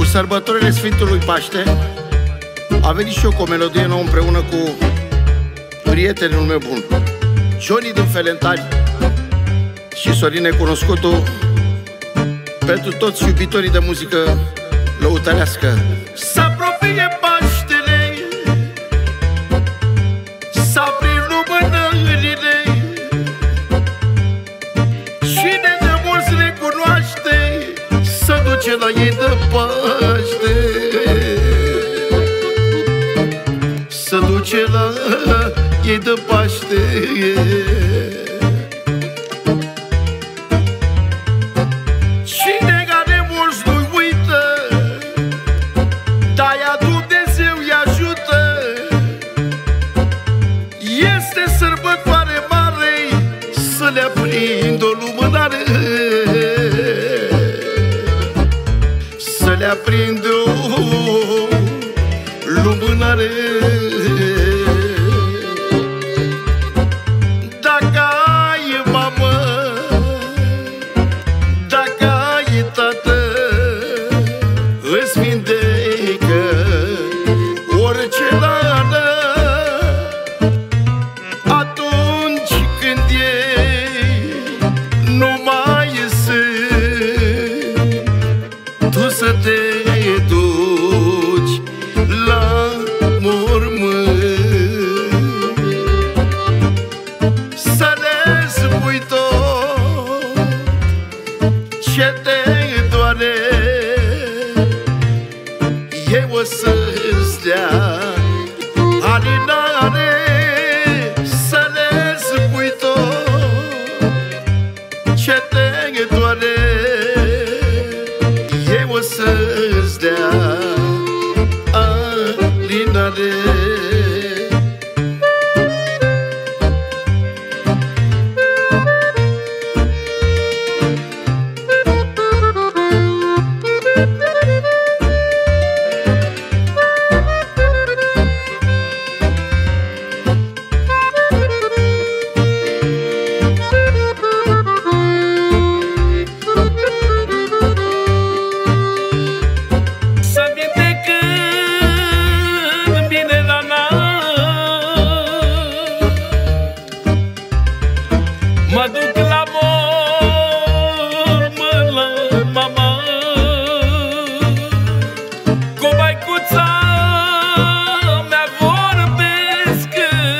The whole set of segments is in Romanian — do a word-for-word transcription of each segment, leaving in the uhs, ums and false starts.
sărbătorile Sfântului Paște a venit și eu cu o melodie nouă împreună cu prietenul meu bun, Johnny din Felentari și Sorin Necunoscutul, pentru toți iubitorii de muzică lăutărească. Se apropie Paștele, s-a prin lumânările, cine de mulți le cunoaște, să duce la ei de Paște, să duce la ei de Paște. Cine care mulți nu uită, de-aia Dumnezeu îi ajută. Este sărbătoare mare, să le aprind o lumânare, să le aprind o lumânare. Dacă ai mamă, dacă ai tată, îți vindecă orice rană. Atunci când ei nu mai sunt, tu să te duci la mormânt, să le spui tot ce te doare. Ei o să-ți dea alinare, să le spui tot ce te doare. Ei o să-ți dea alinare. Mă duc la mormânt la mama, cu maicuța mea vorbesc,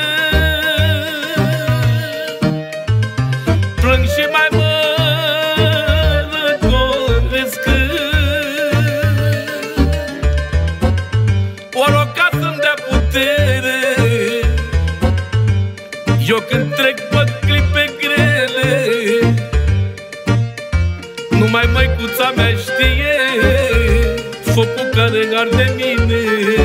plâng și mai mă răcoresc. O rog ca să-mi dea putere, eu când trec pe clipe grele, numai măicuța mea știe focul care arde mine.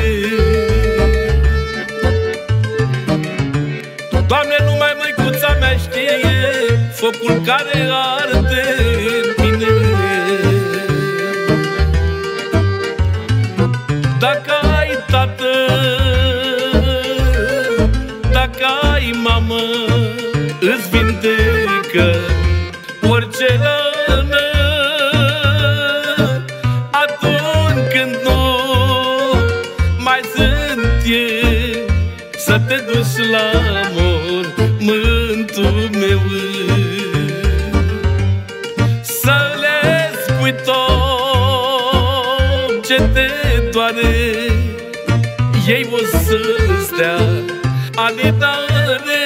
Doamne, numai măicuța mea știe focul care arde mine. Dacă ai tată, dacă ai mamă, îți vindecă orice rană. Atunci când nu mai sunt eu, să te duci la mormântul meu, să le spui tot ce te doare. Ei o să-ți dea alinare,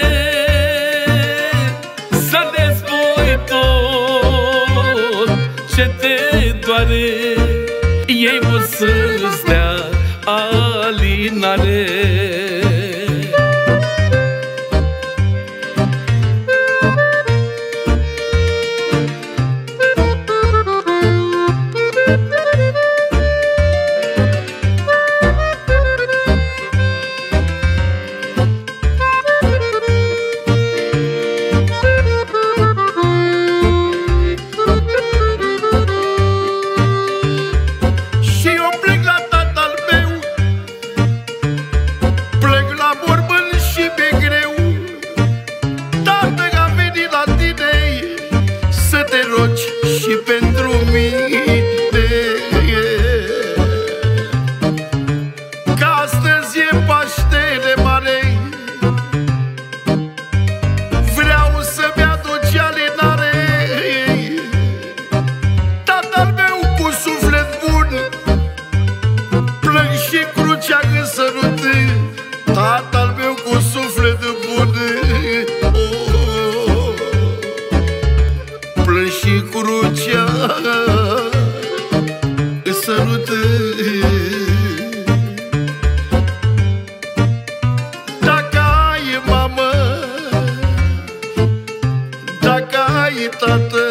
să le spui tot ce te doare. Ei o să-ți dea alinare. Și pentru mine sărut. Dacă ai mamă, dacă ai tată,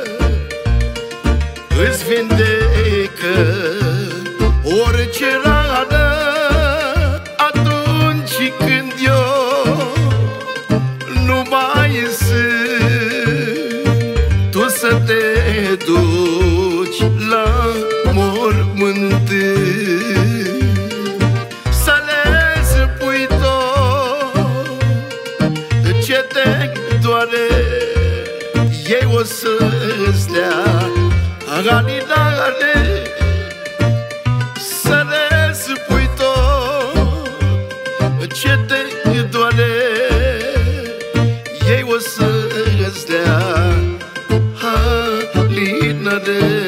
îți vindecă orice rană. Atunci când eu nu mai sunt, tu să te duci la mormânt, să le spui tot ce te doare. Ei o să-ți dea alinare, să le spui tot ce te doare. Ei o să-ți dea alinare.